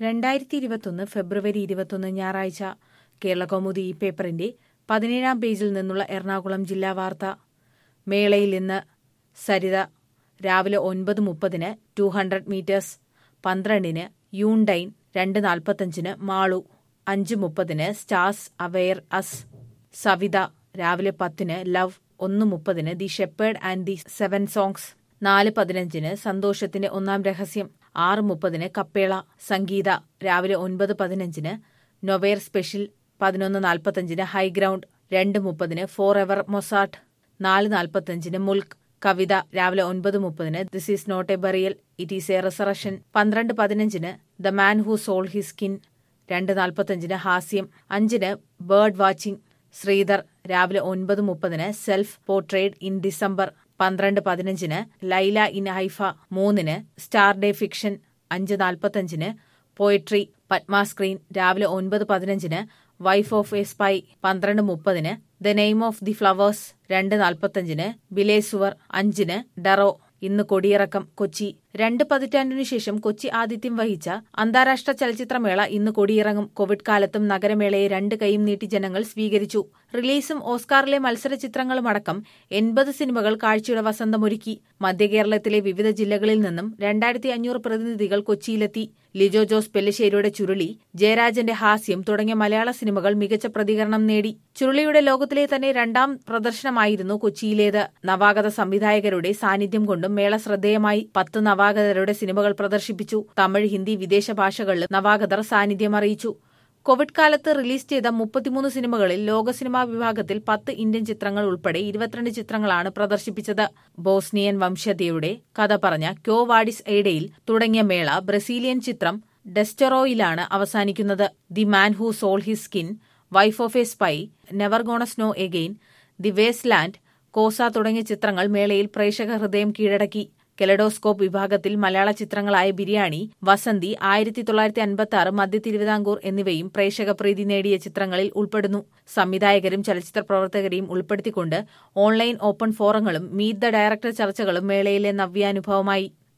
2021 ഫെബ്രുവരി 21 ഞായറാഴ്ച കേരളകൗമുദി ഈ പേപ്പറിന്റെ 17-ാം പേജിൽ നിന്നുള്ള എറണാകുളം ജില്ലാ വാർത്ത. മേളയിൽ ഇന്ന് സരിത രാവിലെ 9:30 200 മീറ്റേഴ്സ്, 12 യൂണ്ടൈൻ, 2:45 Malu, 5:30 stars aware us, Savitha രാവിലെ 10 love, 1:30 the shepherd and the 7 songs, 4:15 സന്തോഷത്തിന്റെ ഒന്നാം രഹസ്യം, 6:30 കപ്പേള, സംഗീത രാവിലെ 9:15 nowhere special, 11:45 high ground, 2:30 forever Mozart, 4:45 Mulk, Kavitha രാവിലെ 9:30 this is not a burial it is a resurrection, 12:15 the man who sold his skin, 2:45 Hasyam, 5 bird watching, Sreedhar രാവിലെ 9:30 self portrait in December, 12:15 Laila in Haifa, 3 star day fiction, 5:45 poetry, Padma screen രാവിലെ 9:15 wife of a spy, 12:30 the name of the flowers, 2:45 Bilesuvar, 5 ഡറോ. ഇന്ന് കൊടിയിറക്കം കൊച്ചി. 2 പതിറ്റാണ്ടിനു ശേഷം കൊച്ചി ആതിഥ്യം വഹിച്ച അന്താരാഷ്ട്ര ചലച്ചിത്രമേള ഇന്ന് കൊടിയിറങ്ങും. കോവിഡ് കാലത്തും നഗരമേളയെ 2 കൈയും നീട്ടി ജനങ്ങൾ സ്വീകരിച്ചു. റിലീസും ഓസ്കാറിലെ മത്സര ചിത്രങ്ങളുമടക്കം 80 സിനിമകൾ കാഴ്ചയുടെ വസന്തമൊരുക്കി. മധ്യകേരളത്തിലെ വിവിധ ജില്ലകളിൽ നിന്നും 2500 പ്രതിനിധികൾ കൊച്ചിയിലെത്തി. ലിജോ ജോസ് പെല്ലിശ്ശേരിയുടെ ചുരുളി, ജയരാജന്റെ ഹാസ്യം തുടങ്ങിയ മലയാള സിനിമകൾ മികച്ച പ്രതികരണം നേടി. ചുരുളിയുടെ ലോകത്തിലെ തന്നെ 2ാം പ്രദർശനമായിരുന്നു കൊച്ചിയിലേത്. നവാഗത സംവിധായകരുടെ സാന്നിധ്യം കൊണ്ടും മേള ശ്രദ്ധേയമായി. 10 നവാഗതരുടെ സിനിമകൾ പ്രദർശിപ്പിച്ചു. തമിഴ്, ഹിന്ദി, വിദേശ ഭാഷകളിൽ നവാഗതർ സാന്നിധ്യം അറിയിച്ചു. കോവിഡ് കാലത്ത് റിലീസ് ചെയ്ത 33 സിനിമകളിൽ ലോക സിനിമാ വിഭാഗത്തിൽ 10 ഇന്ത്യൻ ചിത്രങ്ങൾ ഉൾപ്പെടെ 22 ചിത്രങ്ങളാണ് പ്രദർശിപ്പിച്ചത്. ബോസ്നിയൻ വംശജയുടെ കഥ പറഞ്ഞ ക്യോ വാഡിസ് എയ്ഡയിൽ തുടങ്ങിയ മേള ബ്രസീലിയൻ ചിത്രം ഡെസ്റ്ററോയിലാണ് അവസാനിക്കുന്നത്. The man who sold his skin, wife of a spy, never gonna snow again, the waste land, Kosa തുടങ്ങിയ ചിത്രങ്ങൾ മേളയിൽ പ്രേക്ഷക ഹൃദയം കീഴടക്കി. കെലഡോസ്കോപ്പ് വിഭാഗത്തിൽ മലയാള ചിത്രങ്ങളായ ബിരിയാണി, വസന്തി, 1956, മധ്യ തിരുവിതാംകൂർ എന്നിവയും പ്രേക്ഷക പ്രീതി നേടിയ ചിത്രങ്ങളിൽ ഉൾപ്പെടുന്നു. സംവിധായകരും ചലച്ചിത്ര പ്രവർത്തകരെയും ഉൾപ്പെടുത്തിക്കൊണ്ട് ഓൺലൈൻ ഓപ്പൺ ഫോറങ്ങളും മീറ്റ് ദ ഡയറക്ടർ ചർച്ചകളും മേളയിലെ നവ്യാനുഭവമായി.